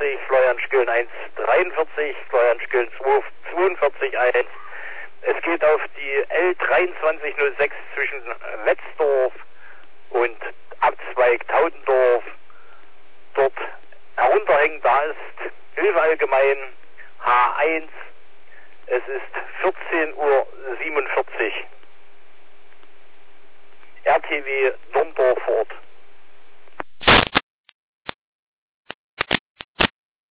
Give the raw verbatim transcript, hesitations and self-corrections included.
dreiundvierzig, Florian-Schköln eins dreiundvierzig, Florian-Schköln zweiundvierzig eins. Es geht auf die L dreiundzwanzig null sechs zwischen Wetzdorf und Abzweig Tautendorf. Dort herunterhängen, da ist Hilfe allgemein H eins. Es ist vierzehn Uhr siebenundvierzig. R T W Norndorf Ort.